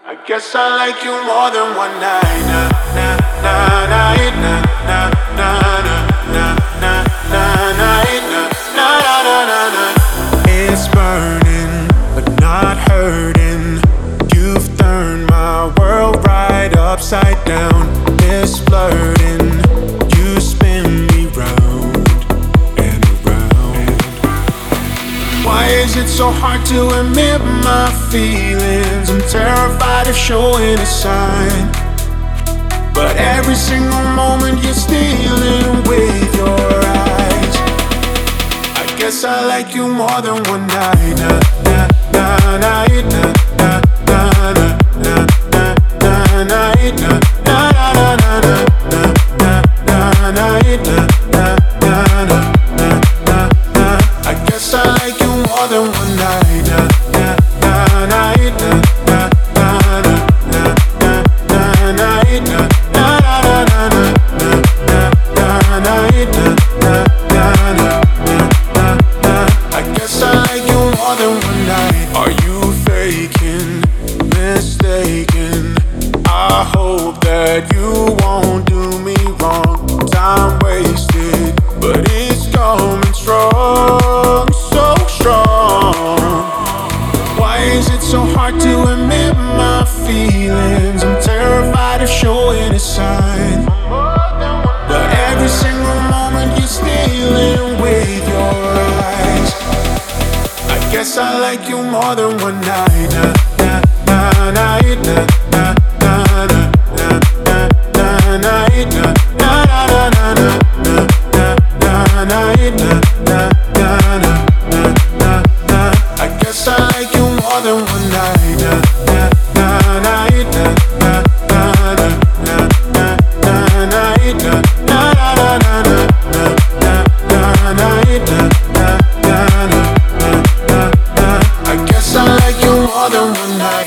I guess I like you more than one night. Nah, nah, nah, night, nah, nah, nah, nah, nah, nah, nah, night, nah, nah, nah, nah, nah. It's burning, but not hurting. You've turned my world right upside down. It's flirting. You spin me round and around. Why is it so hard to admit my feelings? I'm terrified of showing a sign, but every single moment you're stealing with your eyes. I guess I like you more than one night. Nah, nah, nah, night, nah, nah, nah, nah, nah, nah, night, nah, nah, nah, nah, nah, nah, nah, night, nah, nah, nah, nah, nah, nah. I guess I like you more than one night. Nah, nah, nah, night, nah, nah, nah, nah, nah, night, nah, nah, nah, nah, nah, nah, night, nah, nah, nah, nah. I guess I like you more than one night. Are you faking, mistaken? I hope that you won't do me wrong. Time wasted, but it's coming strong, so strong. Why is it so hard to admit my feelings? I'm terrified of showing a sign, but every single moment you're stealing with your eyes. I guess I like you more than one night. Nah, nah, nah, night, nah, nah, nah, nah, nah, nah, night, nah, nah, nah, nah, nah, nah, night, nah, nah, nah, nah, nah. I guess I like you more than one night. Nah, nah, nah, night, nah, nah, nah, nah, nah, night, nah, nah, nah, nah, nah, night, nah, nah, nah, nah. I guess I like you more than one night.